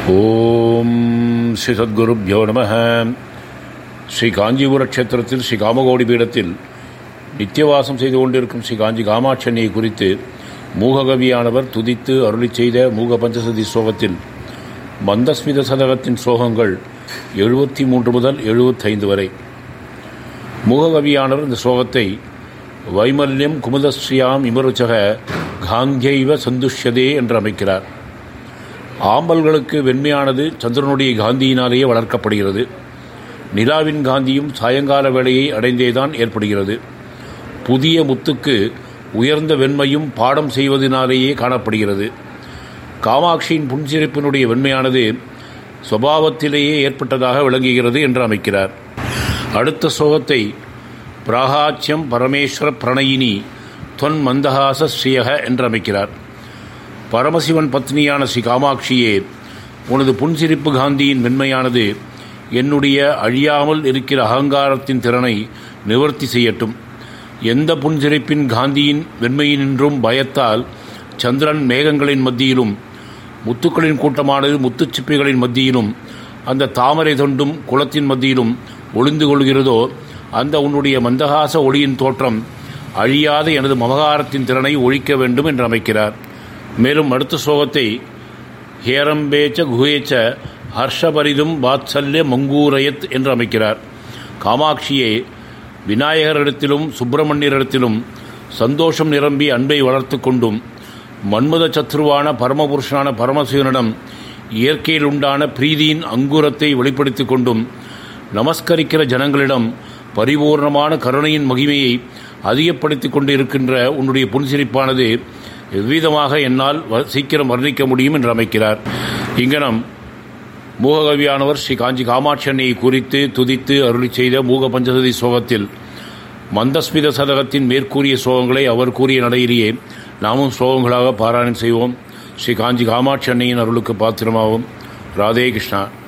ஓம் ஸ்ரீ சத்குருப்யோ நமः. ஸ்ரீ காஞ்சிபுர க்ஷேத்திரத்தில் ஸ்ரீ காமகோடி பீடத்தில் நித்தியவாசம் செய்து கொண்டிருக்கும் ஸ்ரீ காஞ்சி காமாட்சண்ணியை குறித்து மூககவியானவர் துதித்து அருளி செய்த மூக பஞ்சசதி ஸ்லோகத்தில் மந்தஸ்மித சதகத்தின் ஸ்லோகங்கள் 73 முதல் 75 வரை. மூககவியானவர் இந்த ஸ்லோகத்தை வைமல்யம் குமுதஸ்ரீயாம் இமருச்சக காந்தியைவ சந்துஷ்யதே என்று அமைக்கிறார். ஆம்பல்களுக்கு வெண்மையானது சந்திரனுடைய காந்தியினாலேயே வளர்க்கப்படுகிறது. நிலாவின் காந்தியும் சாயங்கால வேளையை அடைந்தேதான் ஏற்படுகிறது. புதிய முத்துக்கு உயர்ந்த வெண்மையும் பாடம் செய்வதனாலேயே காணப்படுகிறது. காமாட்சியின் புன்சிரிப்பினுடைய வெண்மையானது சுபாவத்திலேயே ஏற்பட்டதாக விளங்குகிறது என்று அமைக்கிறார். அடுத்த ஸ்லோகத்தை பிராகாச்சியம் பரமேஸ்வர பிரணயினி தொன் மந்தஹாச ஸ்ரீயக என்று அமைக்கிறார். பரமசிவன் பத்னியான ஸ்ரீ காமாட்சியே, உனது புன்சிரிப்பு காந்தியின் வெண்மையானது என்னுடைய அழியாமல் இருக்கிற அகங்காரத்தின் திறனை நிவர்த்தி செய்யட்டும். எந்த புன்சிரிப்பின் காந்தியின் வெண்மையினின்றும் பயத்தால் சந்திரன் மேகங்களின் மத்தியிலும் முத்துக்களின் கூட்டமானது முத்துச்சிப்பிகளின் மத்தியிலும் அந்த தாமரை தொண்டும் குளத்தின் மத்தியிலும் ஒளிந்து கொள்கிறதோ, அந்த உன்னுடைய மந்தகாச ஒளியின் தோற்றம் அழியாத எனது மமகாரத்தின் திறனை ஒழிக்க வேண்டும் என்று அமைக்கிறார். மேலும் அடுத்த ஸ்லோகத்தை ஹேரம்பேச்ச குஹேச்ச ஹர்ஷபரிதும் வாத்சல்ய மங்கூரயத் என்று அமைக்கிறார். காமாட்சியே, விநாயகரிடத்திலும் சுப்பிரமணியரிடத்திலும் சந்தோஷம் நிரம்பி அன்பை வளர்த்து கொண்டும் மன்மத சத்ருவான பரமபுருஷனான பரமசிவனிடம் இயற்கையில் உண்டான பிரீதியின் அங்குரத்தை வெளிப்படுத்தி கொண்டும் நமஸ்கரிக்கிற ஜனங்களிடம் பரிபூர்ணமான கருணையின் மகிமையை அதிகப்படுத்தி கொண்டு இருக்கின்ற உன்னுடைய புன்சிரிப்பானது எவ்விதமாக என்னால் சீக்கிரம் வர்ணிக்க முடியும் என்று அமைக்கிறார். இங்கனம் மூககவியானவர் ஸ்ரீ காஞ்சி காமாட்சண்ணியை குறித்து துதித்து அருளி செய்த மூக பஞ்சசதி ஸ்லோகத்தில் மந்தஸ்மித சதகத்தின் மேற்கூறிய ஸ்லோகங்களை அவர் கூறிய நடையிலேயே நாமும் ஸ்லோகங்களாக பாராயணம் செய்வோம். ஸ்ரீ காஞ்சி காமாட்சண்ணியின் அருளுக்கு பாத்திரமாகும். ராதே கிருஷ்ணா.